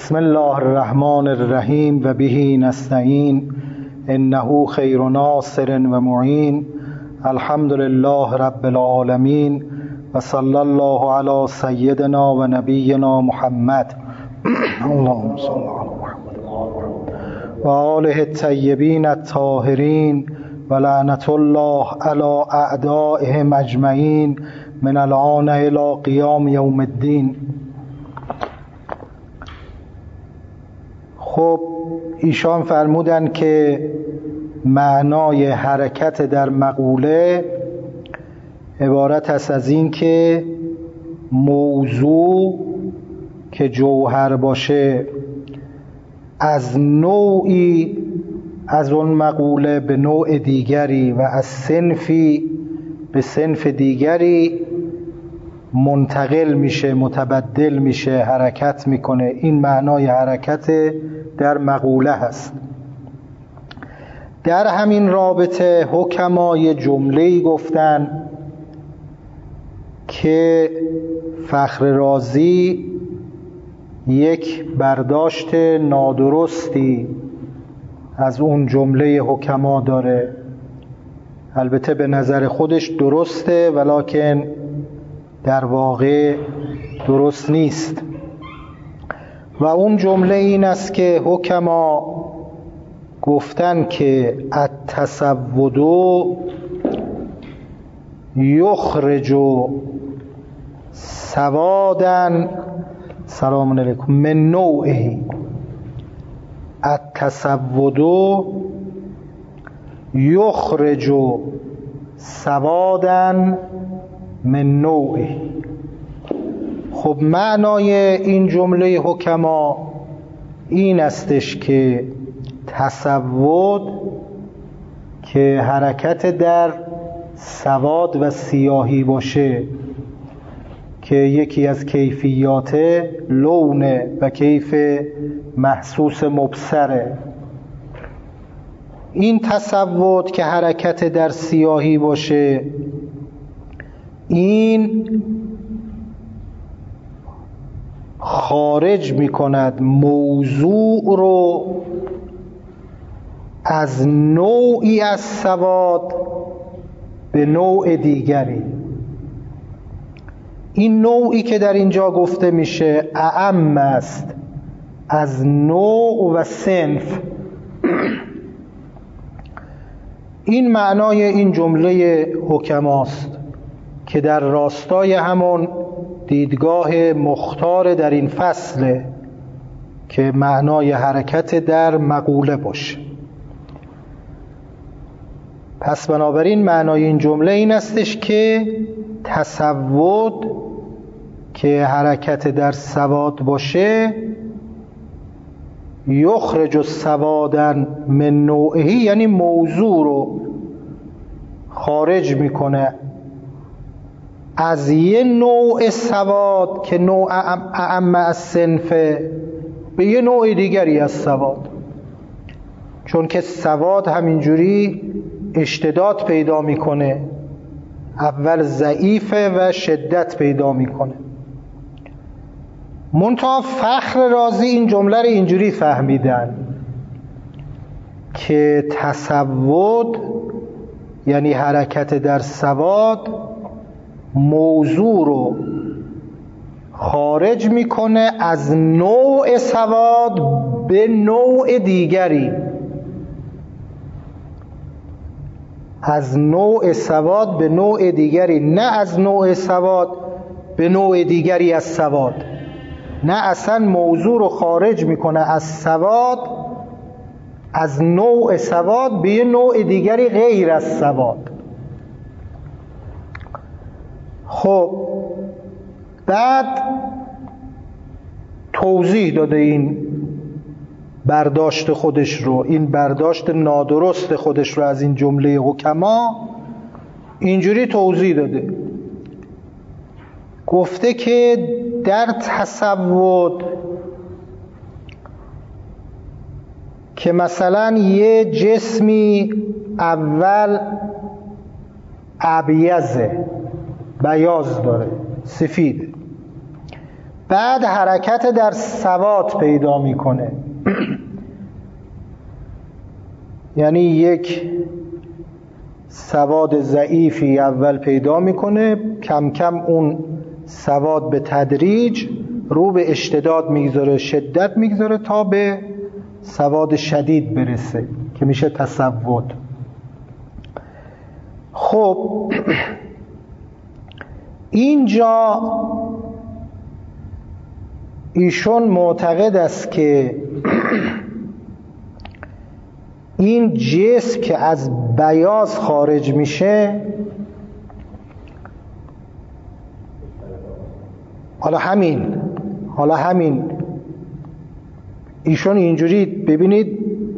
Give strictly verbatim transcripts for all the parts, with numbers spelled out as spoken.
بسم الله الرحمن الرحیم و به نستعین انه خیر ناصر و معین. الحمد لله رب العالمین و صلی الله علی سیدنا و نبینا محمد اللهم صل علی محمد و آله الطیبین الطاهرین و لعنت الله علی اعدائهم اجمعین من الآن الی قیام یوم الدین. خب ایشان فرمودن که معنای حرکت در مقوله عبارت است از این که موضوع که جوهر باشه از نوعی از اون مقوله به نوع دیگری و از صنفی به صنف دیگری منتقل میشه، متبدل میشه، حرکت میکنه. این معنای حرکت در مقوله هست. در همین رابطه حکما یه جمله‌ای گفتن که فخر رازی یک برداشت نادرستی از اون جمله حکما داره. البته به نظر خودش درسته ولکن در واقع درست نیست. و اون جمله این است که حکما گفتن که التسودو یخرج سوادا سلام علیکم من نوعه. التسودو یخرج سوادا من نوعه. خب معنای این جمله حکما این استش که تسود که حرکت در سواد و سیاهی باشه که یکی از کیفیات لونه و کیف محسوس مبصره، این تسود که حرکت در سیاهی باشه این خارج می کند موضوع رو از نوعی از سواد به نوع دیگری. این نوعی که در اینجا گفته میشه اعم است از نوع و صنف. این معنای این جمله حکماست که در راستای همون دیدگاه مختار در این فصل که معنای حرکت در مقوله باشه. پس بنابراین معنای این جمله این استش که تسود که حرکت در سواد باشه یخرج سوادا من نوعه، یعنی موضوع رو خارج میکنه از یه نوع سواد که نوع اعم از صنفه به یه نوع دیگری از سواد. چون که سواد همینجوری اشتداد پیدا میکنه، اول ضعیفه و شدت پیدا میکنه. منتها فخر رازی این جمله رو اینجوری فهمیدن که تسود یعنی حرکت در سواد موضوع رو خارج میکنه از نوع سواد به نوع دیگری، از نوع سواد به نوع دیگری، نه از نوع سواد به نوع دیگری از سواد. نه اصلا موضوع رو خارج میکنه از سواد، از نوع سواد به یه نوع دیگری غیر از سواد. خب بعد توضیح داده این برداشت خودش رو، این برداشت نادرست خودش رو از این جمله حکما اینجوری توضیح داده. گفته که در تسود که مثلا یه جسمی اول ابیضه، بیاض داره، سفید، بعد حرکت در سواد پیدا میکنه. یعنی یک سواد ضعیفی اول پیدا میکنه، کم کم اون سواد به تدریج رو به اشتداد میگذاره، شدت میگذاره تا به سواد شدید برسه که میشه تصود. خب اینجا ایشون معتقد است که این جسم که از بیاض خارج میشه، حالا همین حالا همین ایشون اینجوری ببینید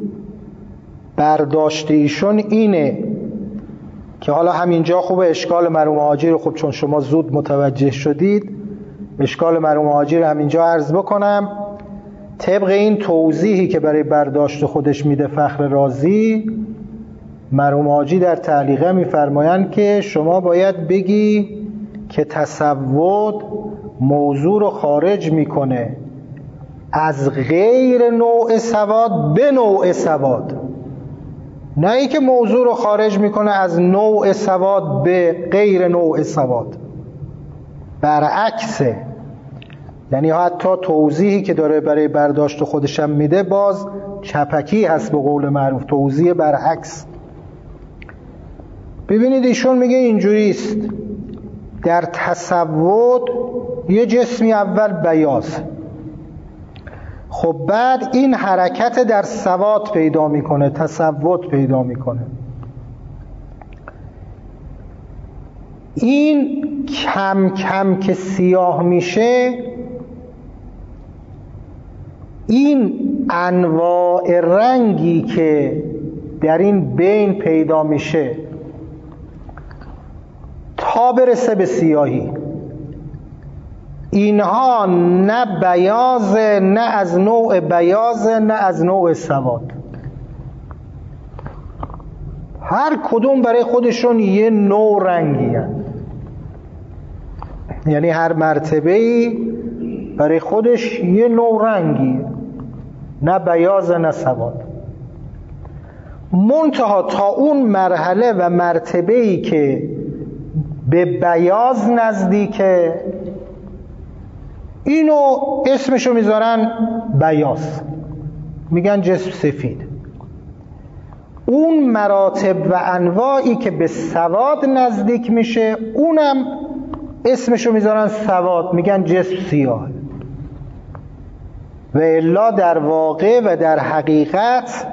برداشت ایشون اینه که حالا همینجا خوبه اشکال مرحوم حاجی رو، خب چون شما زود متوجه شدید اشکال مرحوم حاجی رو همینجا عرض بکنم. طبق این توضیحی که برای برداشت خودش میده فخر رازی، مرحوم حاجی در تعلیقه میفرمایند که شما باید بگی که تصود موضوع رو خارج میکنه از غیر نوع سواد به نوع سواد، نه ای که موضوع رو خارج میکنه از نوع سواد به غیر نوع سواد، برعکسه. یعنی حتی توضیحی که داره برای برداشت خودشم میده باز چپکی هست به قول معروف، توضیح برعکس. ببینید ایشون میگه اینجوریست، در تصود یه جسمی اول بیاض، خب بعد این حرکت در سواد پیدا میکنه، تصود پیدا میکنه. این کم کم که سیاه میشه، این انواع رنگی که در این بین پیدا میشه تا برسه به سیاهی، اینها نه بیاض، نه از نوع بیاض، نه از نوع سواد، هر کدوم برای خودشون یه نوع رنگی هست. یعنی هر مرتبه‌ای برای خودش یه نوع رنگی، نه بیاض نه سواد. منتها تا اون مرحله و مرتبه‌ای که به بیاض نزدیکه، اینو اسمشو میذارن بیاض، میگن جسم سفید. اون مراتب و انواعی که به سواد نزدیک میشه، اونم اسمشو میذارن سواد، میگن جسم سیاه. و الا در واقع و در حقیقت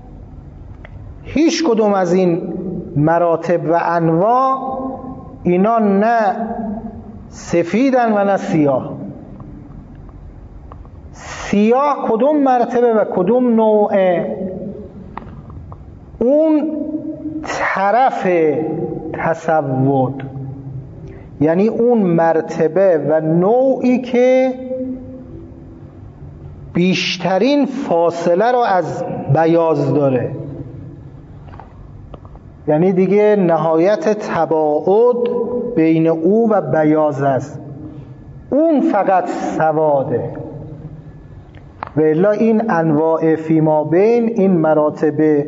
هیچ کدوم از این مراتب و انواع اینا نه سفیدن و نه سیاه. سیاه کدوم مرتبه و کدوم نوعه؟ اون طرف تصود، یعنی اون مرتبه و نوعی که بیشترین فاصله رو از بیاض داره، یعنی دیگه نهایت تباعد بین او و بیاض است، اون فقط سواده. و الا این انواع فیما بین، این مراتب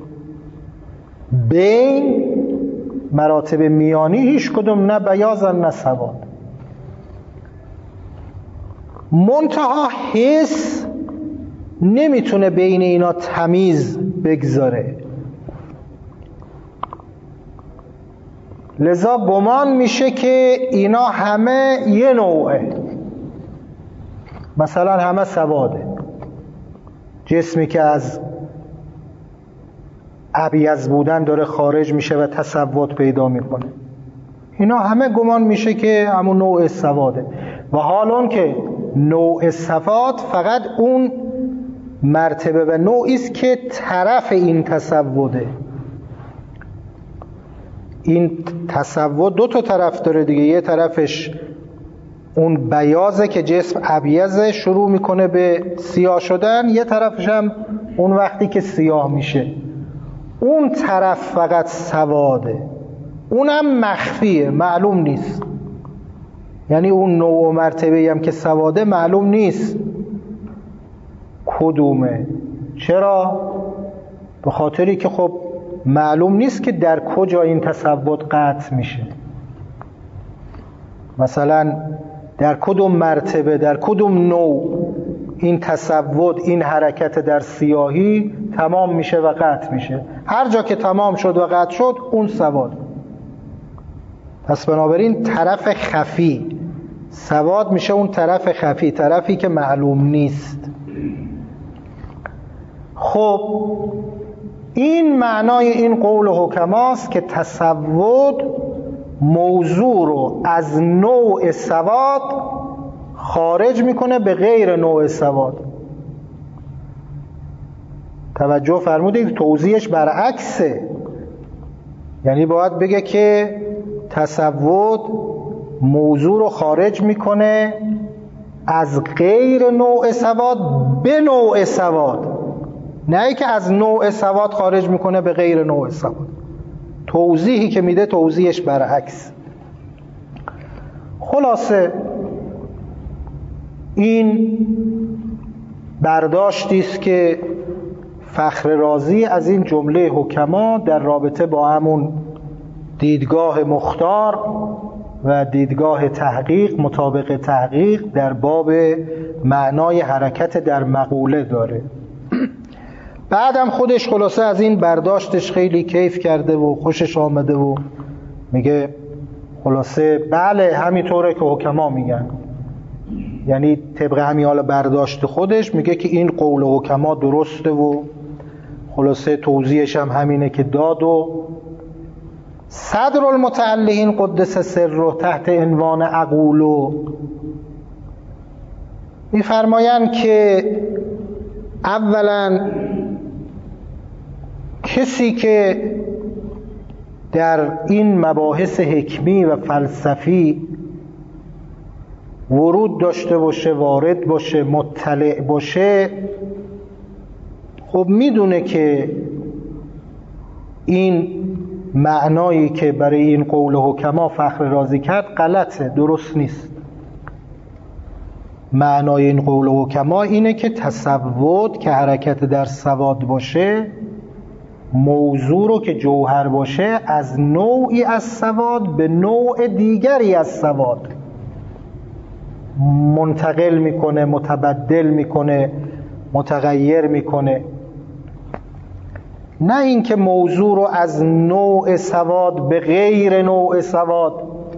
بین، مراتب میانی، هیچ کدوم نه بیاضن نه سواد. منتها حس نمیتونه بین اینا تمیز بگذاره، لذا گمان میشه که اینا همه یه نوعه، مثلا همه سواده. جسمی که از ابیض بودن داره خارج میشه و تصود پیدا میکنه، اینا همه گمان میشه که همون نوع سواده. و حالان که نوع سواد فقط اون مرتبه و نوعی است که طرف این تصوده. این تصود دو تا طرف داره دیگه، یه طرفش اون بیاضه که جسم ابیضه شروع میکنه به سیاه شدن، یه طرفش هم اون وقتی که سیاه میشه. اون طرف فقط سواده، اونم مخفیه، معلوم نیست. یعنی اون نوع و مرتبه‌ای هم که سواده معلوم نیست کدومه. چرا؟ به خاطری که خب معلوم نیست که در کجا این تسود قطع میشه. مثلا در کدوم مرتبه، در کدوم نوع این تسود، این حرکت در سیاهی تمام میشه و قطع میشه. هر جا که تمام شد و قطع شد اون سواد. پس بنابراین طرف خفی سواد میشه اون طرف خفی، طرفی که معلوم نیست. خب این معنای این قول حکماست که تسود موضوع رو از نوع سواد خارج میکنه به غیر نوع سواد. توجه فرمودید توضیحش برعکسه. یعنی باید بگه که تسود موضوع رو خارج میکنه از غیر نوع سواد به نوع سواد، نه که از نوع سواد خارج میکنه به غیر نوع سواد. توضیحی که میده توضیحش برعکس. خلاصه این برداشتی است که فخر رازی از این جمله حکما در رابطه با همون دیدگاه مختار و دیدگاه تحقیق مطابق تحقیق در باب معنای حرکت در مقوله داره. بعدم خودش خلاصه از این برداشتش خیلی کیف کرده و خوشش آمده و میگه خلاصه بله همینطوره که حکما میگن. یعنی طبق همین حال برداشت خودش میگه که این قول حکما درسته و خلاصه توضیحش هم همینه که داد. و صدر المتعلقین قدس سره تحت عنوان اقولو میفرمایند که اولا کسی که در این مباحث حکمی و فلسفی ورود داشته باشه، وارد باشه، مطلع باشه، خب میدونه که این معنایی که برای این قول حکما فخر رازی کرد غلطه، درست نیست. معنای این قول حکما اینه که تسود که حرکت در سواد باشه، موضوع رو که جوهر باشه از نوعی از سواد به نوع دیگری از سواد منتقل میکنه، متبدل میکنه، متغیر میکنه. نه اینکه موضوع رو از نوع سواد به غیر نوع سواد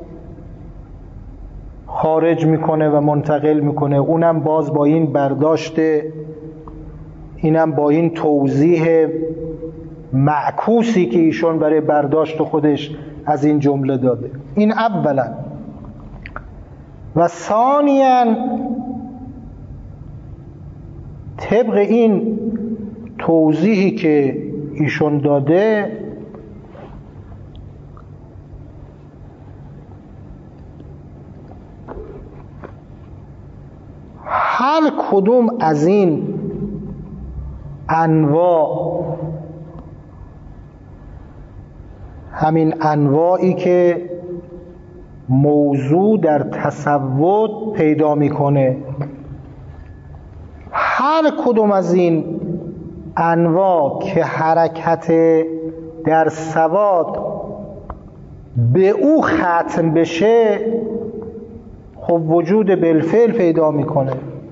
خارج میکنه و منتقل میکنه. اونم باز با این برداشت، اینم با این توضیح معکوسی که ایشون برای برداشت خودش از این جمله داده. این اولا. و ثانیاً طبق این توضیحی که ایشون داده هر کدوم از این انواع، همین انواعی که موضوع در تسود پیدا میکنه، هر کدوم از این انواع که حرکت در سواد به او ختم بشه، خب وجود بالفعل پیدا میکنه.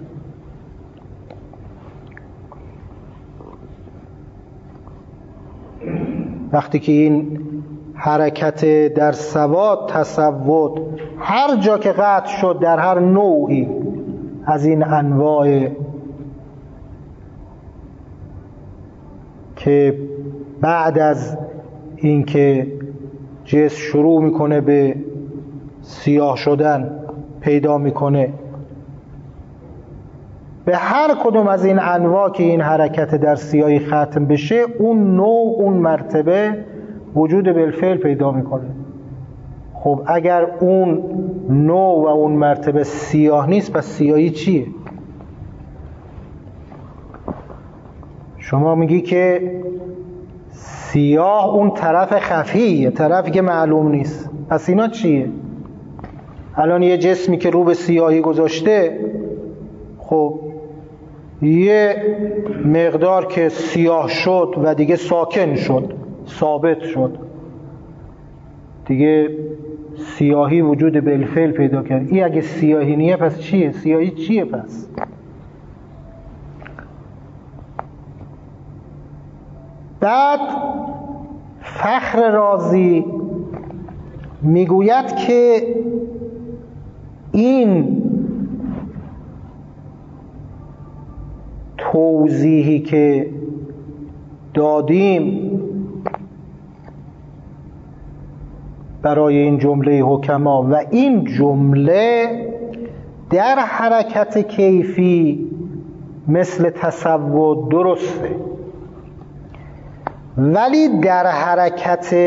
وقتی که این حرکت در سواد، تسود، هر جا که قطع شد در هر نوعی از این انواع که بعد از اینکه جسم شروع میکنه به سیاه شدن پیدا میکنه، به هر کدوم از این انواع که این حرکت در سیاهی ختم بشه، اون نوع، اون مرتبه وجود بالفعل پیدا میکنه. خب اگر اون نوع و اون مرتبه سیاه نیست، پس سیاهی چیه؟ شما میگی که سیاه اون طرف خفیه، طرفی که معلوم نیست. پس اینا چیه؟ الان یه جسمی که رو به سیاهی گذاشته، خب یه مقدار که سیاه شد و دیگه ساکن شد، ثابت شد، دیگه سیاهی وجود بالفعل پیدا کرد. این اگه سیاهی نیه پس چیه؟ سیاهی چیه پس؟ بعد فخر رازی میگوید که این توضیحی که دادیم برای این جمله حکما و این جمله در حرکت کیفی مثل تصور درسته، ولی در حرکت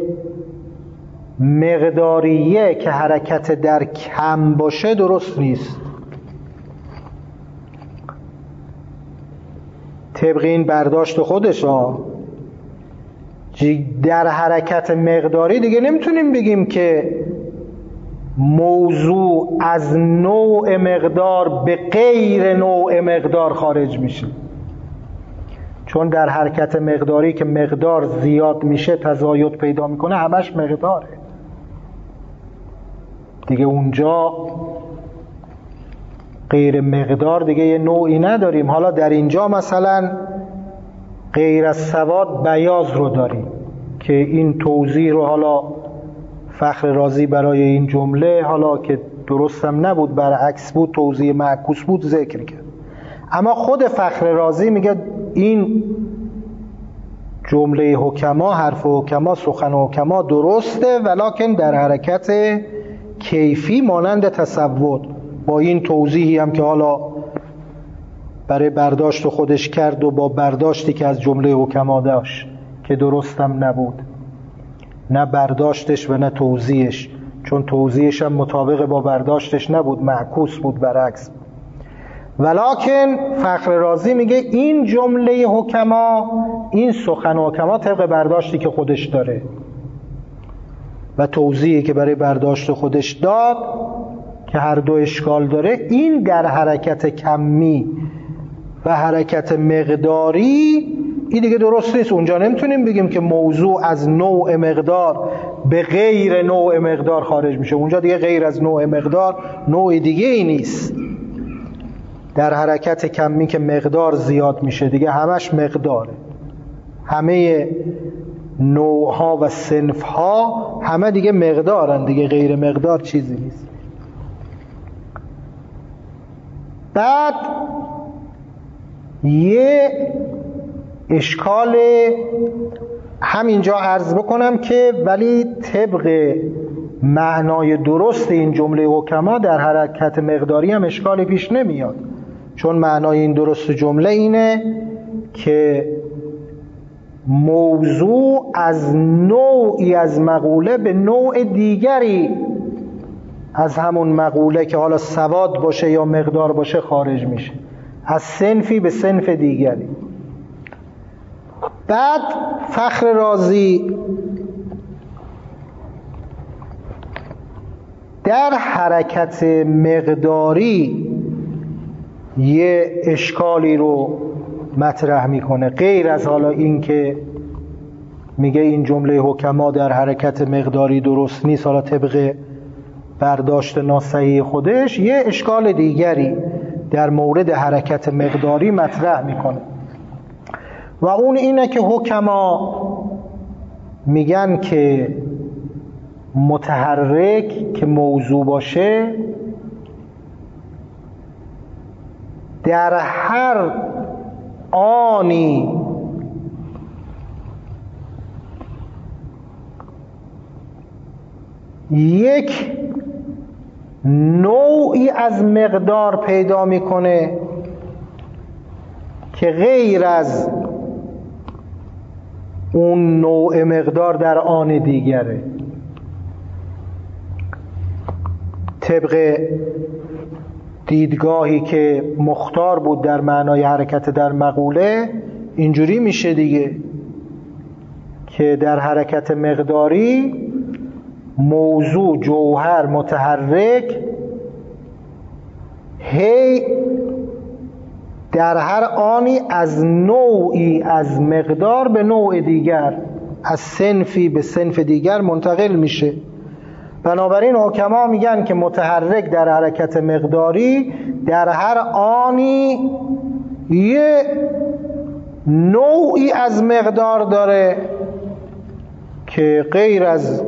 مقداریه که حرکت در کم باشه درست نیست. طبق این برداشت خودش ها، در حرکت مقداری دیگه نمیتونیم بگیم که موضوع از نوع مقدار به غیر نوع مقدار خارج میشه، چون در حرکت مقداری که مقدار زیاد میشه تزاید پیدا میکنه، همش مقداره دیگه. اونجا غیر مقدار دیگه یه نوعی نداریم. حالا در اینجا مثلا غیر از سواد بیاض رو داریم که این توضیح رو حالا فخر رازی برای این جمله، حالا که درستم نبود برعکس بود، توضیح معکوس بود، ذکر کرد. اما خود فخر رازی میگه این جمله حکما، حرف حکما، سخن حکما درسته، ولکن در حرکت کیفی مانند تصور، با این توضیحی هم که حالا برای برداشت خودش کرد و با برداشتی که از جمله حکما داشت که درستم نبود، نه برداشتش و نه توضیحش، چون توضیحش هم مطابق با برداشتش نبود، معکوس بود، برعکس. ولکن فخر رازی میگه این جمله حکما، این سخن حکما طبق برداشتی که خودش داره و توضیحی که برای برداشت خودش داد که هر دو اشکال داره، این در حرکت کمی و حرکت مقداری این دیگه درست نیست. اونجا نمیتونیم بگیم که موضوع از نوع مقدار به غیر نوع مقدار خارج میشه، اونجا دیگه غیر از نوع مقدار نوع دیگه ای نیست. در حرکت کمی که مقدار زیاد میشه دیگه همش مقداره، همه نوعها و صنفها همه دیگه مقدارن دیگه، غیر مقدار چیزی نیست. بعد یه اشکال همینجا عرض بکنم که ولی طبق معنای درست این جمله حکما در حرکت مقداری هم اشکالی پیش نمیاد، چون معنای این درست جمله اینه که موضوع از نوعی از مقوله به نوع دیگری از همون مقوله که حالا سواد باشه یا مقدار باشه خارج میشه، از صنفی به صنف دیگری. بعد فخر رازی در حرکت مقداری یه اشکالی رو مطرح میکنه، غیر از حالا این که میگه این جمله حکما در حرکت مقداری درست نیست، حالا طبق برداشت ناصحیح خودش یه اشکال دیگری در مورد حرکت مقداری مطرح میکنه و اون اینه که حکما میگن که متحرک که موضوع باشه در هر آنی یک نوعی از مقدار پیدا میکنه که غیر از اون نوع مقدار در آن دیگره. طبق دیدگاهی که مختار بود در معنای حرکت در مقوله اینجوری میشه دیگه که در حرکت مقداری موضوع جوهر متحرک هی در هر آنی از نوعی از مقدار به نوع دیگر، از صنفی به صنف دیگر منتقل میشه. بنابراین حکما میگن که متحرک در حرکت مقداری در هر آنی یه نوعی از مقدار داره که غیر از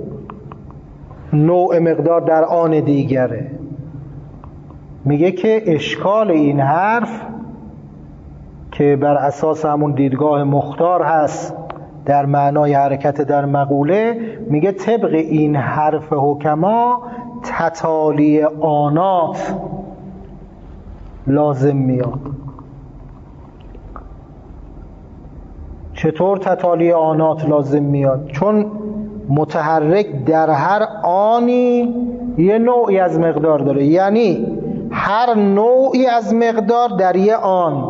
نوع مقدار در آن دیگره. میگه که اشکال این حرف که بر اساس همون دیدگاه مختار هست در معنای حرکت در مقوله، میگه طبق این حرف حکما تتالی آنات لازم میاد. چطور تتالی آنات لازم میاد؟ چون متحرک در هر آنی یه نوعی از مقدار داره، یعنی هر نوعی از مقدار در یه آن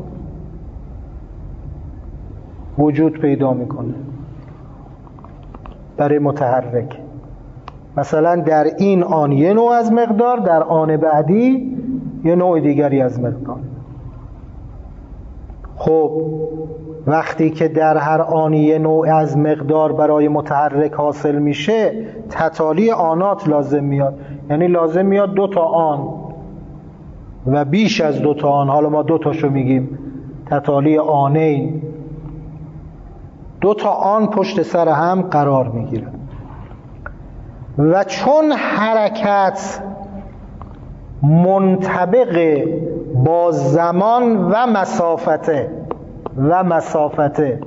وجود پیدا میکنه برای متحرک. مثلا در این آن یه نوع از مقدار، در آن بعدی یه نوع دیگری از مقدار. خب وقتی که در هر آن یه نوع از مقدار برای متحرک حاصل میشه، تتالی آنات لازم میاد. یعنی لازم میاد دو تا آن و بیش از دو تا آن، حالا ما دو تاشو میگیم تتالی آنین، دو تا آن پشت سر هم قرار میگیره. و چون حرکت منطبق با زمان و مسافته و مسافته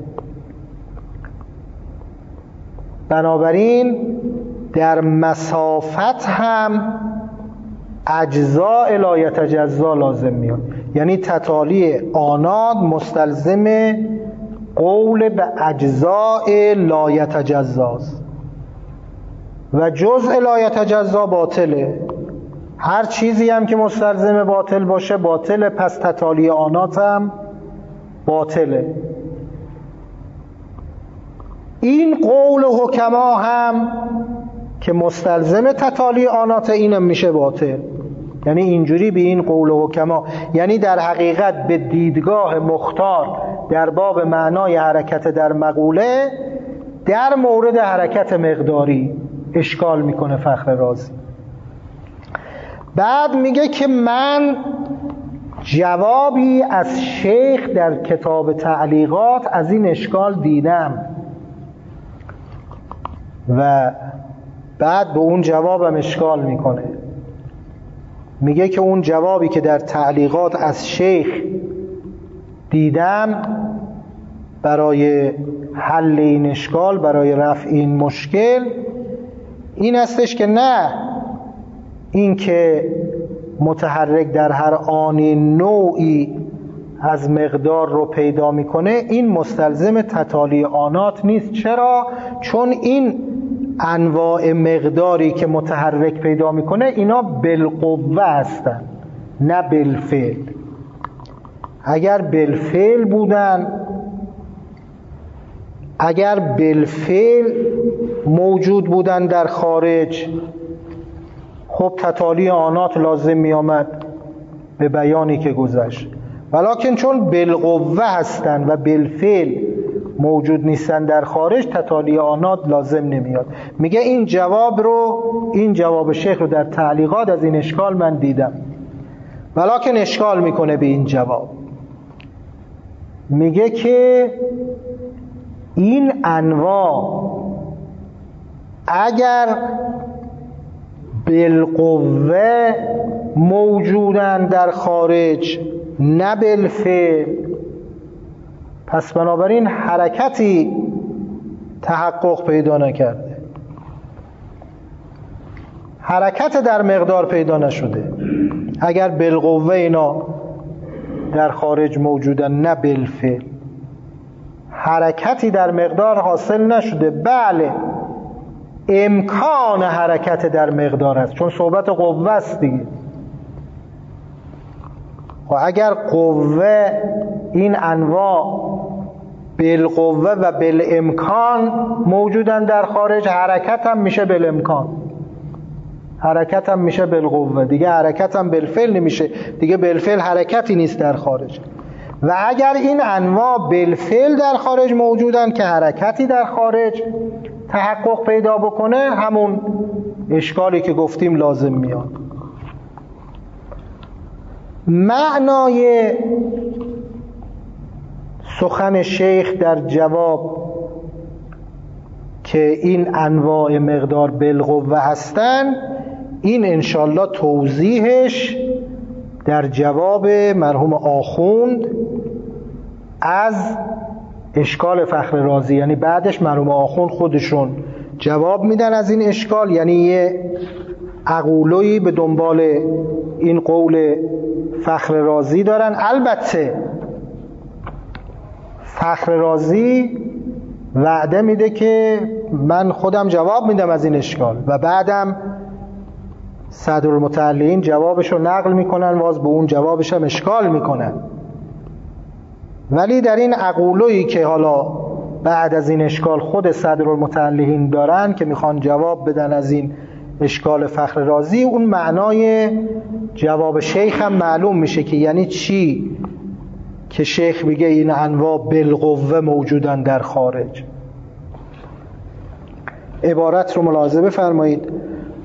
بنابراین در مسافت هم اجزاء لا یتجزا لازم میاد. یعنی تتالی آنات مستلزم قول به اجزاء لا یتجزاست و جزء لا یتجزا باطله. هر چیزی هم که مستلزم باطل باشه باطله، پس تتالی آنات هم باطله. این قول حکما هم که مستلزم تتالی آنات اینم میشه باطل. یعنی اینجوری به این قول حکما، یعنی در حقیقت به دیدگاه مختار در باب معنای حرکت در مقوله در مورد حرکت مقداری اشکال میکنه فخر رازی. بعد میگه که من جوابی از شیخ در کتاب تعلیقات از این اشکال دیدم و بعد به اون جوابم اشکال میکنه. میگه که اون جوابی که در تعلیقات از شیخ دیدم برای حل این اشکال، برای رفع این مشکل، این هستش که نه، این که متحرک در هر آنی نوعی از مقدار رو پیدا میکنه این مستلزم تتالی آنات نیست. چرا؟ چون این انواع مقداری که متحرک پیدا میکنه اینا بالقوه هستن نه بالفعل. اگر بالفعل بودن، اگر بالفعل موجود بودن در خارج، خب تتالی آنات لازم می آمد به بیانی که گذشت. ولکن چون بالقوه هستن و بالفعل موجود نیستن در خارج، تتالی آنات لازم نمیاد. میگه این جواب رو، این جواب شیخ رو در تعلیقات از این اشکال من دیدم، ولکن اشکال میکنه به این جواب. میگه که این انواع اگر بالقوه موجودن در خارج نه بالفعل، پس بنابراین حرکتی تحقق پیدا نکرده، حرکت در مقدار پیدا نشده. اگر بالقوه اینا در خارج موجودن نه بالفعل، حرکتی در مقدار حاصل نشده. بله امکان حرکت در مقدار است، چون صحبت قوه است دیگه. و اگر قوه این انواع بالقوه و بالامکان موجودن در خارج، حرکت هم میشه بالامکان، حرکت هم میشه بالقوه، دیگه حرکت هم بالفعل نمیشه، دیگه بالفعل حرکتی نیست در خارج. و اگر این انواع بالفعل در خارج موجودن که حرکتی در خارج تحقق پیدا بکنه، همون اشکالی که گفتیم لازم میاد. معنای سخن شیخ در جواب که این انواع مقدار بالقوه هستن، این انشالله توضیحش در جواب مرحوم آخوند از اشکال فخر رازی، یعنی بعدش مرحوم آخوند خودشون جواب میدن از این اشکال، یعنی یه عقولویی به دنبال این قول فخر رازی دارن. البته فخر رازی وعده میده که من خودم جواب میدم از این اشکال و بعدم صدرالمتعلقین جوابشو نقل میکنن و از به اون جوابش هم اشکال میکنن. ولی در این عقولویی که حالا بعد از این اشکال خود صدرالمتعلقین دارن که میخوان جواب بدن از این اشکال فخر رازی، اون معنای جواب شیخ هم معلوم میشه که یعنی چی که شیخ میگه این انواع بالقوه موجودن در خارج. عبارت رو ملاحظه بفرمایید.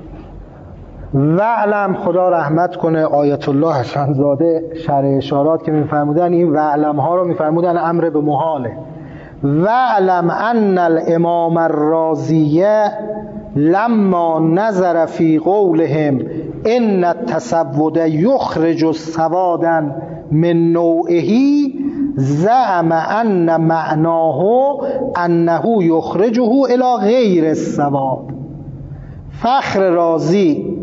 وعلم، خدا رحمت کنه آیت الله حسن‌زاده شرح اشارات که میفرمودن، این وعلم ها رو میفرمودن امر به محاله. وعلم ان الامام الرازیه لما نظر فی قولهم ان التسود یخرج سوادا من نوعه زعم ان معناه انه یخرجه الی غیر السواد. فخر رازی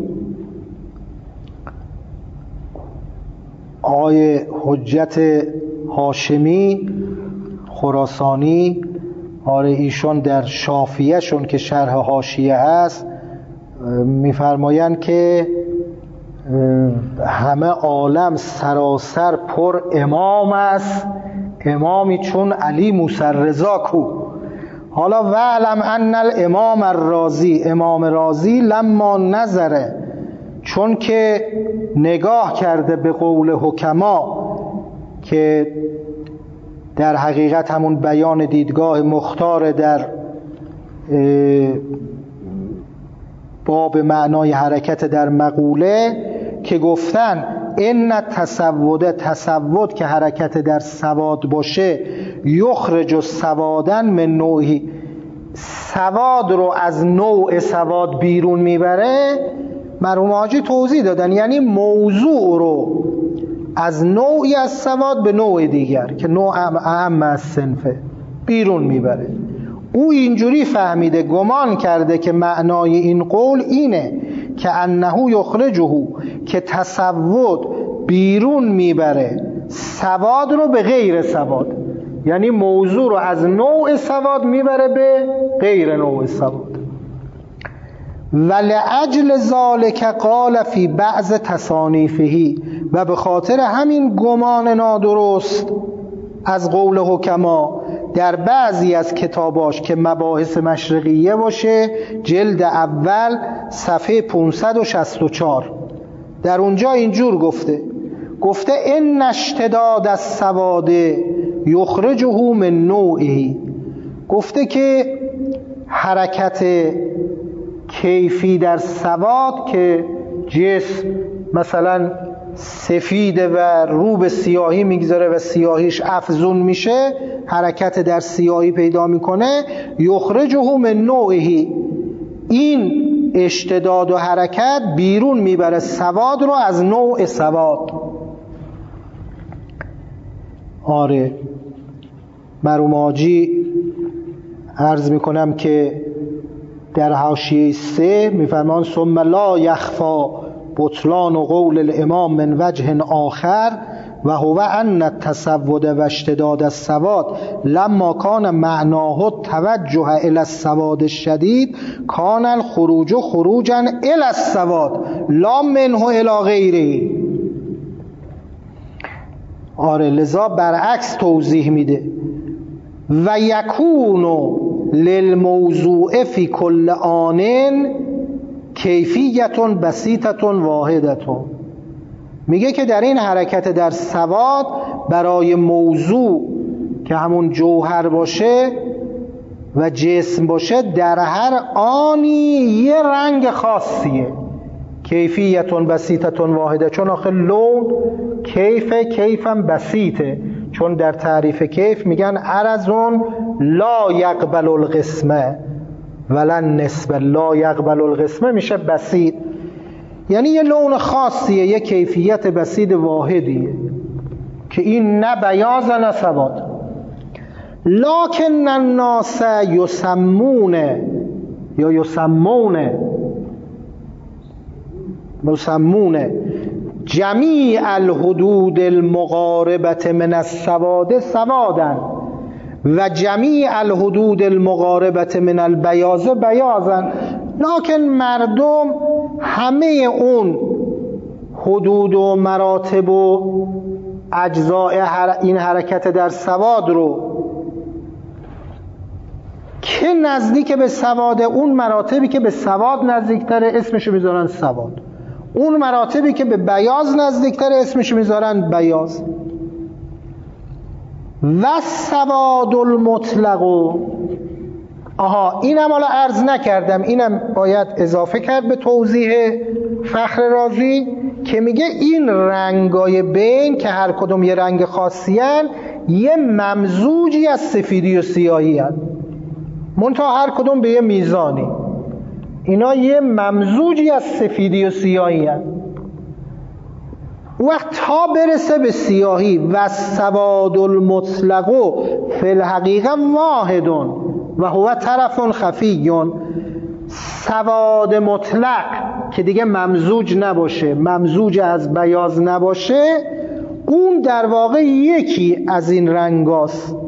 آقای حجت هاشمی خراسانی، آره ایشون در شافیه شون که شرح حاشیه هست میفرمایند که همه عالم سراسر پر امام است، امامی چون علی موسی رضا کو. حالا وعلم ان الامام الرازی، امام رازی لما نظره، چون که نگاه کرده به قول حکما که در حقیقت همون بیان دیدگاه مختار در باب معنای حرکت در مقوله، که گفتن ان تسود، تسود که حرکت در سواد باشه، یخرج سوادن من نوعی، سواد رو از نوع سواد بیرون میبره. مرحوم حاجی توضیح دادن یعنی موضوع رو از نوعی از سواد به نوع دیگر که نوع اهم از صنفه بیرون میبره. او اینجوری فهمیده، گمان کرده که معنای این قول اینه که انه یخرجه، که تسود بیرون میبره سواد رو به غیر سواد، یعنی موضوع رو از نوع سواد میبره به غیر نوع سواد. ولعجل ذالک قال فی بعض تصانیفه، و به خاطر همین گمان نادرست از قول حکما در بعضی از کتاباش که مباحث مشرقیه باشه، جلد اول صفحه پانصد و شصت و چهار، در اونجا اینجور گفته گفته ان اشتداد السواد یخرجه من نوعه، گفته که حرکت کیفی در سواد که جسم مثلا سفیده و رو به سیاهی میگذاره و سیاهیش افزون میشه، حرکت در سیاهی پیدا میکنه، یخرجه من نوعه، این اشتداد و حرکت بیرون میبره سواد رو از نوع سواد. آره مرحوم حاجی عرض میکنم که در حاشیه سه میفرمان ثم لا یخفا بطلان و قول الامام من وجه آخر و هو ان التسود و اشتداد السواد لما کان معناه توجه الى السواد الشدید کان الخروج خروجا الى السواد لا منه الى غیره. آره لذا برعکس توضیح میده، و یکون للموضوع فی کل آن کیفیت بسیطه واحده. میگه که در این حرکت در سواد برای موضوع که همون جوهر باشه و جسم باشه در هر آنی یه رنگ خاصیه. کیفیت بسیطه واحده، چون آخه لون کیف کیفم بسیطه، چون در تعریف کیف میگن عرضون لا یقبل القسمه ولا نسبه. لا یقبل القسمه میشه بسیط، یعنی یه لون خاصیه، یه کیفیت بسیط واحدیه که این نه بیاض نه سواد. لکن الناس یسمون یا یسمون یسمون جمیع الحدود المقاربه من السواد سوادا و جمیع الحدود المقاربه من البیاض بیاضا. لکن مردم همه اون حدود و مراتب و اجزاء این حرکت در سواد رو که نزدیک به سواد، اون مراتبی که به سواد نزدیکتره اسمشو میذارن سواد، اون مراتبی که به بیاض نزدیکتره اسمشو میذارن بیاض. و سواد المطلق، آها اینم حالا عرض نکردم، اینم باید اضافه کرد به توضیح فخر رازی که میگه این رنگای بین که هر کدوم یه رنگ خاصی هن، یه ممزوجی از سفیدی و سیاهی هن، منتها هر کدوم به یه میزانی. اینا یه ممزوجی از سفیدی و سیاهی هن. وقت تا برسه به سیاهی و سواد المطلق فی الحقیقه واحد و هو طرف خفی. سواد مطلق که دیگه ممزوج نباشه، ممزوج از بیاض نباشه، اون در واقع یکی از این رنگاست.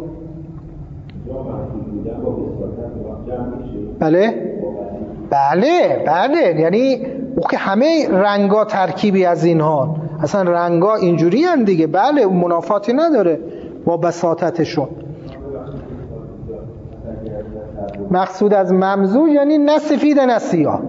بله بله بله، یعنی او که همه رنگا ترکیبی از اینها، اصلا رنگا اینجوری هم دیگه، بله منافاتی نداره با بساطتشون. مقصود از ممزوج یعنی نه سفید نه سیاه.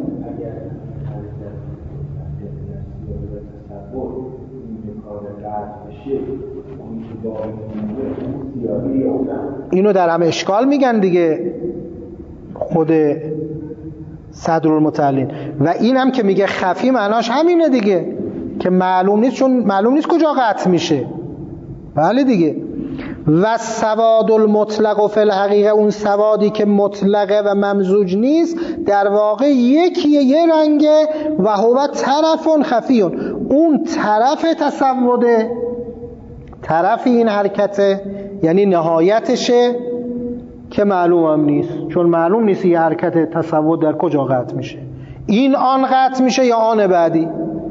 اینو در هم اشکال میگن دیگه خود صدرالمتعلین. و این هم که میگه خفی معناش همینه دیگه که معلوم نیست، چون معلوم نیست کجا قطع میشه. بله دیگه. و سواد المطلق و فی الحقیقه، اون سوادی که مطلقه و ممزوج نیست در واقع یکیه، یه رنگه. و هو طرف خفی، اون طرف تصوده، طرف این حرکته، یعنی نهایتشه که معلوم هم نیست، چون معلوم نیست یه حرکت تصود در کجا قطع میشه، این آن قطع میشه یا آن بعدی.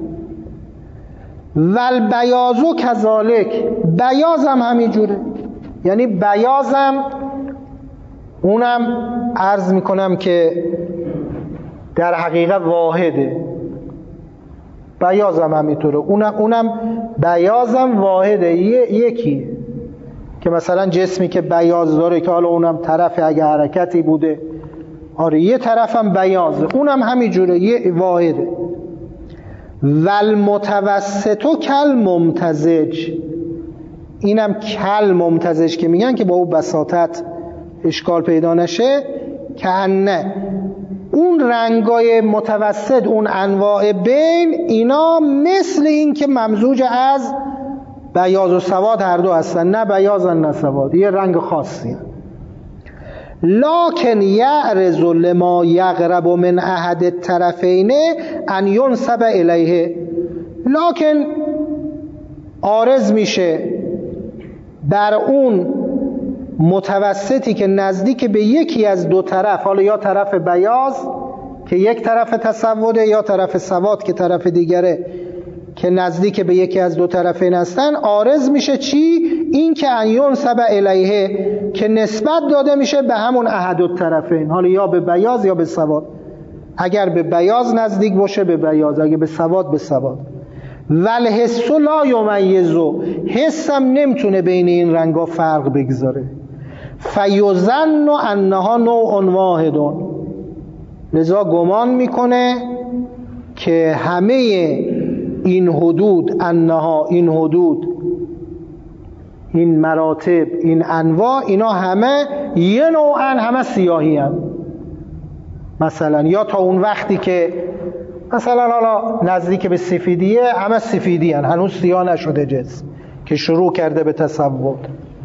والبیاض کذالک، بیاض هم همینجوره، یعنی بیاض هم اونم عرض میکنم که در حقیقت واحده، بیاض هم همینطوره، اونم, اونم بیاض هم واحده، یکی که مثلا جسمی که بیاض داره که حالا اونم طرف اگه حرکتی بوده، آره یه طرف هم بیاضه، اونم همینجوره، یه واحده. والمتوسط کل ممتزج، اینم کل ممتزج که میگن که با اون بساطت اشکال پیدا نشه، که نه اون رنگای متوسط، اون انواع بین، اینا مثل این که ممزوج از بیاض و سواد هر دو هستن، نه بیاضن نه سواد، یه رنگ خاصی هست. لکن یعرض لما یقرب من احد الطرفین ان ینسب الیه، لکن عارض میشه بر اون متوسطی که نزدیک به یکی از دو طرف، حالا یا طرف بیاض که یک طرف تصوده یا طرف سواد که طرف دیگره، که نزدیک به یکی از دو طرفین هستن، عارض میشه چی؟ این که ان ینسب الیه، که نسبت داده میشه به همون احد الطرفین، حالا یا به بیاض یا به سواد. اگر به بیاض نزدیک باشه به بیاض، اگه به سواد به سواد. والحس لا یمیزو، حس هم نمیتونه بین این رنگا فرق بگذاره. فیظن انها نوع واحد، لذا گمان میکنه که همه این حدود، انها این حدود، این مراتب، این انواع، اینا همه یه نوعن، همه سیاهی هم. مثلا یا تا اون وقتی که مثلا حالا نزدیک به سفیدیه، همه سفیدی هن، هنوز سیاه نشده جسم که شروع کرده به تصور.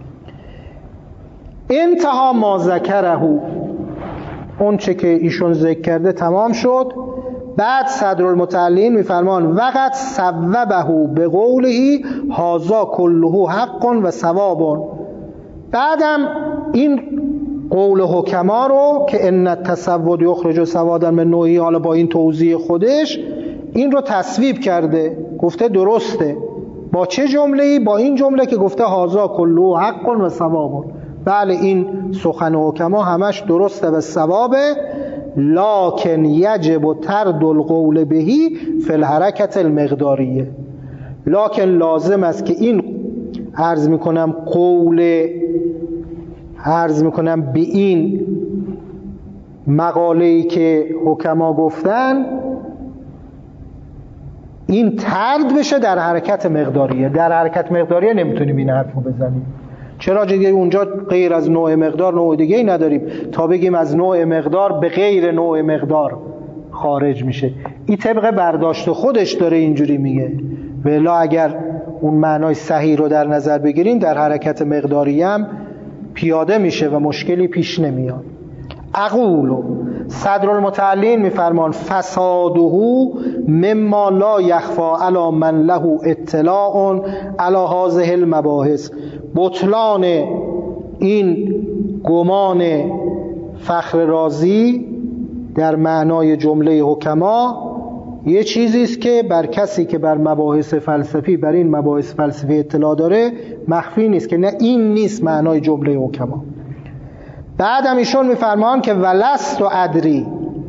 انتها ما ذکره، اون چه که ایشون ذکر کرده تمام شد. بعد صدرالمتعلین میفرمان وقت صوبه به قوله هذا کله حق و ثواب. بعدم این قول حکما رو که ان التسود یخرج سوادا من نوعی، حالا با این توضیح خودش این رو تصویب کرده، گفته درسته. با چه جمله‌ای؟ با این جمله که گفته هذا کله حق و ثواب. بله این سخن حکما همش درسته و ثوابه، لکن یجب ترد القول بهی فی الحرکت المقداریه. لکن لازم است که این عرض میکنم قول عرض میکنم به این مقاله‌ای که حکما گفتن این ترد بشه در حرکت مقداریه. در حرکت مقداریه نمیتونیم این حرفو بزنیم. چرا؟ دیگه اونجا غیر از نوع مقدار نوع دیگه ای نداریم تا بگیم از نوع مقدار به غیر نوع مقدار خارج میشه. این طبق برداشت خودش داره اینجوری میگه، ولی اگر اون معنای صحیح رو در نظر بگیریم در حرکت مقداری هم پیاده میشه و مشکلی پیش نمیاد. اقول صدرالمتعلین میفرمان فساده مما لا یخفا علی من له اطلاع علی هذه المباحث. بطلان این گمان فخر رازی در معنای جمله حکما یه چیزی است که بر کسی که بر مباحث فلسفی بر این مباحث فلسفی اطلاع داره مخفی نیست که نه این نیست معنای جمله حکما. بعدم ایشون میفرمان که ولست و ادری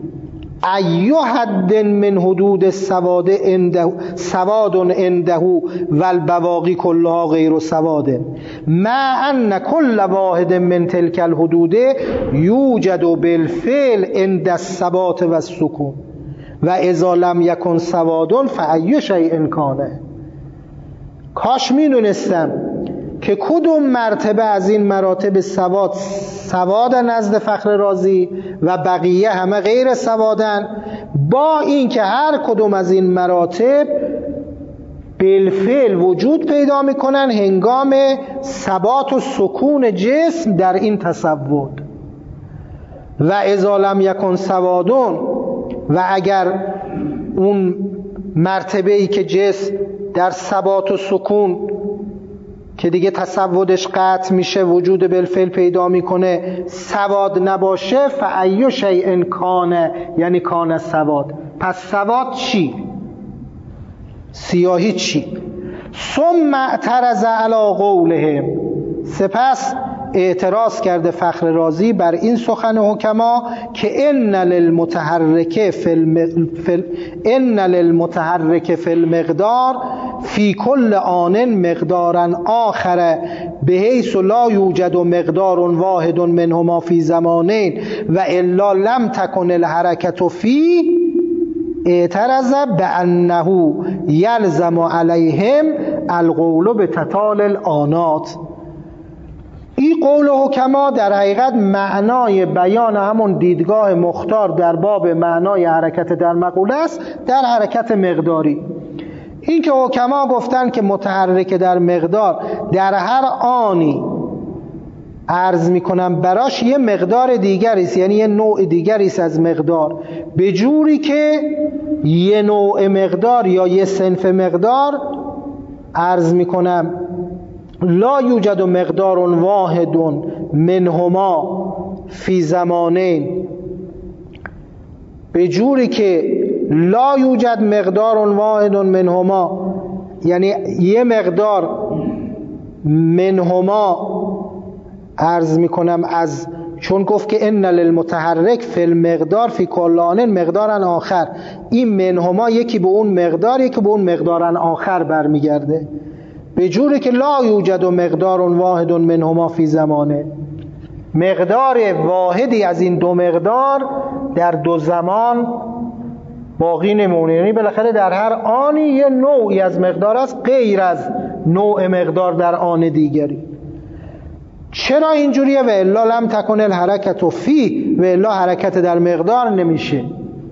ایو حد من حدود السواد عنده سواد عنده والبواقی كلها غیر سواد مع ان كل واحد من تلك الحدود یوجد بالفعل عند الثبات والسکون و اذا لم یکن سواد فأی شیء کان. کاش میدونستم که کدوم مرتبه از این مراتب سواد سواد نزد فخر رازی و بقیه همه غیر سوادن، با این که هر کدوم از این مراتب بالفعل وجود پیدا میکنن هنگام ثبات و سکون جسم در این تصود. و اذا لم یکن سوادون، و اگر اون مرتبه ای که جسم در ثبات و سکون که دیگه تصودش قطع میشه وجود بالفعل پیدا میکنه سواد نباشه، فأی شیء کان، یعنی کان سواد. پس سواد چی؟ سیاهی چی؟ ثم اعترض علی قولهم، سپس اعتراض کرده فخر رازی بر این سخن حکما که ان للمتحرک فی الم... فل... ان للمتحرک فی المقدار فی کل آن مقدارا آخر بحیث لا یوجد مقدار واحد منهما فی زمانین و الا لم تکن الحرکت فی. اعترض بانه یلزم علیهم القول بتتال الآنات. این قول حکما در حقیقت معنای بیان همون دیدگاه مختار در باب معنای حرکت در مقوله است در حرکت مقداری. این که حکما گفتن که متحرک در مقدار در هر آنی عرض میکنم براش یه مقدار دیگری است، یعنی یه نوع دیگری است از مقدار، به جوری که یه نوع مقدار یا یه صنف مقدار عرض میکنم لا یوجد مقدار واحد منهما فی زمانین، به جوری که لا یوجد مقدار واحد منهما، یعنی یه مقدار منهما عرض میکنم از، چون گفت که ان للمتحرک فی المقدار فی کل آن مقدارن آخر، این منهما یکی به اون مقدار یکی به اون مقدارن آخر برمیگرده، به جوری که لا یوجد مقدار واحد منهما فی زمانه. مقدار واحدی از این دو مقدار در دو زمان باقی نمونه، یعنی بالاخره در هر آنی یه نوعی از مقدار است غیر از نوع مقدار در آن دیگری. چرا اینجوریه؟ و الا لم تکن الحرکت فی، و الا حرکت در مقدار نمیشه.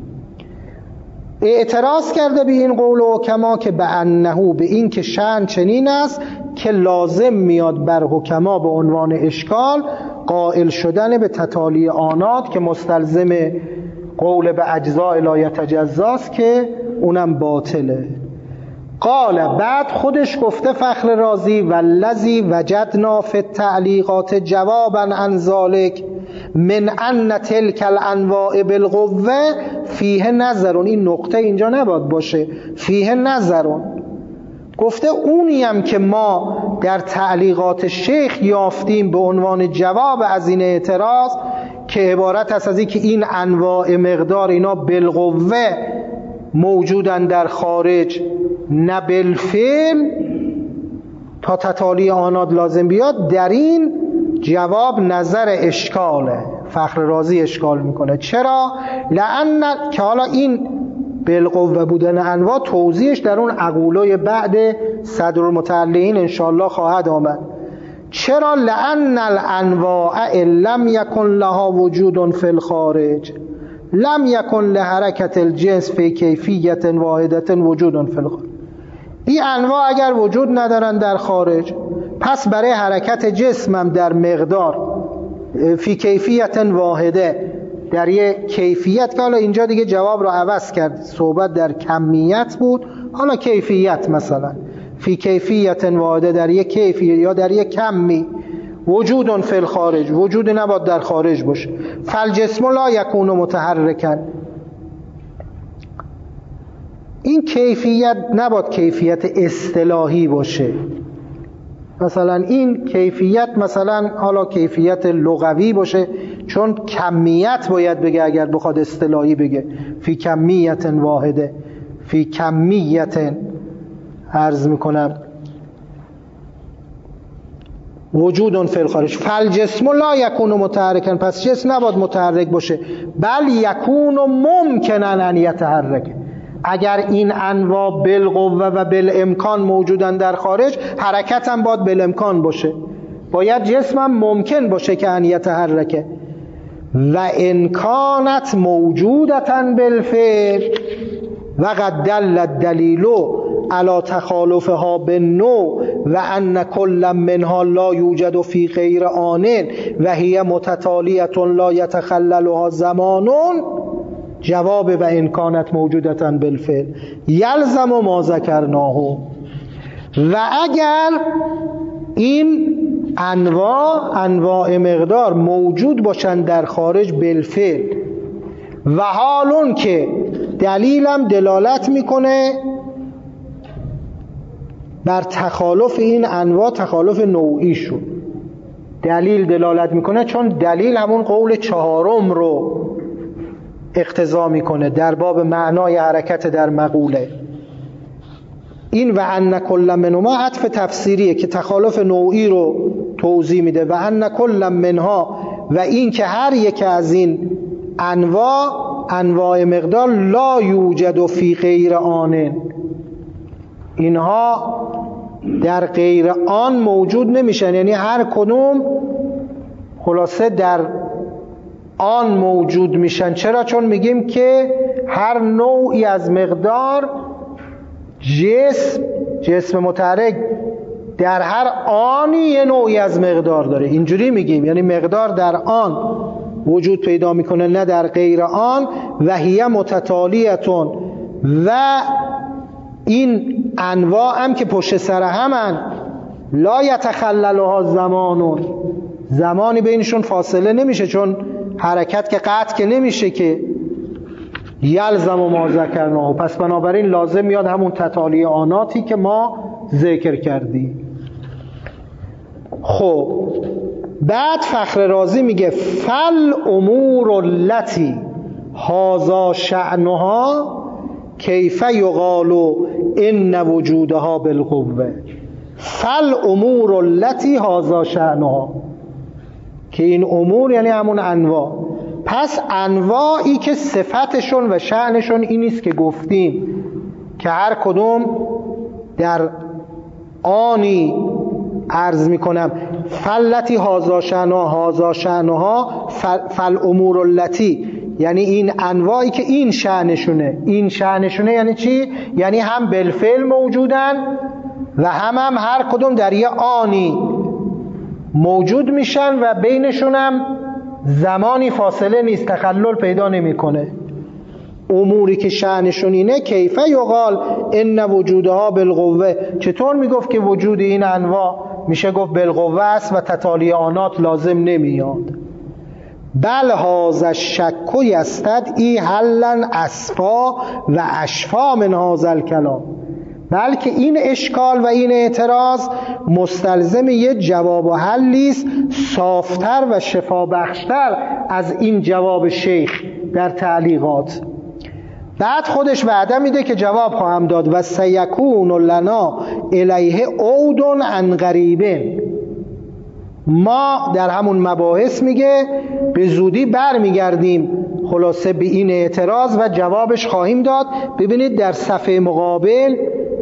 اعتراض کرده به این قول حکما که به انه، به این که شأن چنین است که لازم میاد بر حکما به عنوان اشکال قائل شدن به تتالی آنات که مستلزم قول به اجزاء لا یتجزاست که اونم باطله. قال، بعد خودش گفته فخر رازی والذی وجدنا فی التعلیقات جوابا عن ذلک من ان تلک الانواع بالقوه فیه نظرون. این نقطه اینجا نباید باشه، فیه نظرون. گفته اونی هم که ما در تعلیقات شیخ یافتیم به عنوان جواب از این اعتراض که عبارت است از این که این انواع مقدار اینا بالقوه موجودن در خارج نه بالفعل، تا تتالی آنات لازم بیاد، در این جواب نظر اشکاله. فخر رازی اشکال میکنه. چرا؟ لأن، که حالا این بالقوه بودن انواع توضیحش در اون عقولای بعد صدر المتعلقین انشاءالله خواهد آمد. چرا؟ لأن الانواع لم یکن لها وجود فی الخارج لم یکن لحرکت الجنس فی کیفیت واحدت وجود فی الخارج. این انواع اگر وجود ندارن در خارج، پس برای حرکت جسمم در مقدار فی کیفیت واحده، در یک کیفیت که حالا اینجا دیگه جواب رو عوض کرد، صحبت در کمیت بود، حالا کیفیت، مثلا فی کیفیت واحده، در یک کیفیت یا در یک کمی، وجود فی الخارج، وجود نباید در خارج باشه. فالجسم لا یکون متحرکا، این کیفیت نباید کیفیت اصطلاحی باشه. مثلا این کیفیت مثلا حالا کیفیت لغوی باشه، چون کمیت باید بگه اگر بخواد اصطلاحی بگه فی کمیت واحده، فی کمیت، عرض میکنم وجود فی الخارج. فالجسم لا یکون متحرکا، پس جسم نباید متحرک باشه. بل یکون ممکنا ان یتحرک، اگر این انواع بالقوه و بالامکان موجودن در خارج، حرکت هم باید بالامکان باشه، باید جسم هم ممکن باشه که ان یتحرکه. و امکانت موجودتا بالفعل و قد دل الدلیل علی تخالفها بالنوع و ان کل منها لا یوجد فی غیر آن و هی متتالیه لا یتخللها زمان. جواب و امکانت موجودتا بالفعل یلزم ما ذکرناه. و اگر این انواع انواع مقدار موجود باشند در خارج بالفعل، و حالون که دلیلم دلالت میکنه بر تخالف این انواع، تخالف نوعی شد، دلیل دلالت میکنه، چون دلیل همون قول چهارم رو اقتضا میکنه در باب معنای حرکت در مقوله. این و ان کل منهما عطف تفسیریه که تخالف نوعی رو توضیح میده. و ان کل منها، و این که هر یک از این انواع انواع مقدار لا یوجد فی غیر آن، اینها در غیر آن موجود نمیشن، یعنی هر کدوم خلاصه در آن موجود میشن. چرا؟ چون میگیم که هر نوعی از مقدار جسم جسم متحرک در هر آنی یه نوعی از مقدار داره، اینجوری میگیم، یعنی مقدار در آن وجود پیدا میکنه نه در غیر آن. و هی متتالیتون، و این انواع هم که پشت سر همن، لا یتخللها زمانون، زمانی بینشون فاصله نمیشه، چون حرکت که قطع که نمیشه که. یلزم ما ذکرناه، پس بنابراین لازم میاد همون تتالی آناتی که ما ذکر کردیم. خب بعد فخر رازی میگه فل امور التی هذا شأنها کیف یقال ان وجودها بالقوه. فل امور التی هذا شأنها، که این امور یعنی همون انواع. پس انواعی که صفتشون و شأنشون این نیست که گفتیم که هر کدوم در آنی عرض میکنم فلتی هازا شأنها هازا شأنها فل امور التی، یعنی این انواعی که این شأنشونه. این شأنشونه یعنی چی؟ یعنی هم بالفعل موجودن و هم هم هر کدوم در یه آنی موجود میشن و بینشون هم زمانی فاصله نیست، تخلل پیدا نمیکنه. اموری که شأنشون اینه کیفه یقال ان وجودها بالقوه، چطور میگفت که وجود این انواع میشه گفت بالقوه است و تتالی آنات لازم نمیاد. بل هاذا الشک یستدعی حلا اصفا و اشفا من هذا الکلام، بلکه این اشکال و این اعتراض مستلزم یه جواب و حلی است صافتر و شفابخشتر از این جواب شیخ در تعلیقات. بعد خودش وعده میده که جواب خواهم داد و سیکون لنا الیه عود عن قریب. ما در همون مباحث میگه به زودی بر میگردیم خلاصه به این اعتراض و جوابش خواهیم داد. ببینید در صفحه مقابل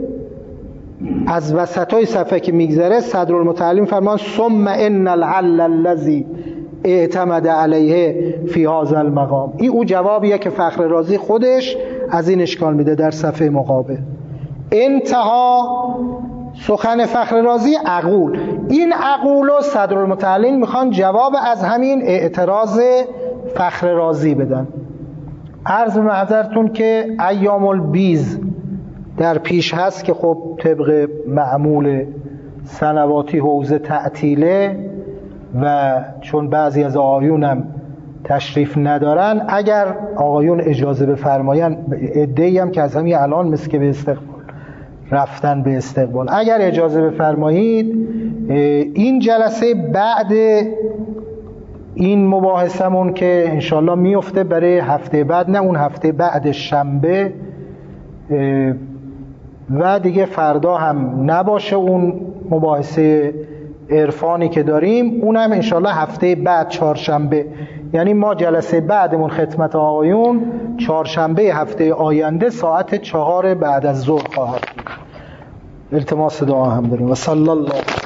از وسطای صفحه که میگذره صدرالمتعلم فرمان ثم ان العل الذی اعتمد علیه فی هذا المقام. این او جوابیه که فخر رازی خودش از این اشکال میده در صفحه مقابل. انتها سخن فخر رازی عقول. این عقول و صدرالمتعلم میخوان جواب از همین اعتراض فخر رازی بدن. عرض به حضرتون که ایام البیز در پیش هست که خب طبق معمول سنواتی حوزه تعطیله و چون بعضی از آقایون هم تشریف ندارن، اگر آقایون اجازه بفرماین، عده‌ای هم که از همین الان مثل که به استقبال رفتن به استقبال، اگر اجازه بفرمایید این جلسه بعد این مباحثمون که انشالله میفته برای هفته بعد، نه اون هفته بعد شنبه و دیگه فردا هم نباشه اون مباحثه عرفانی که داریم، اونم انشالله هفته بعد چهارشنبه، یعنی ما جلسه بعدمون خدمت آقایون چهارشنبه هفته آینده ساعت چهار بعد از ظهر خواهد بود. التماس دعا هم داریم و صلی الله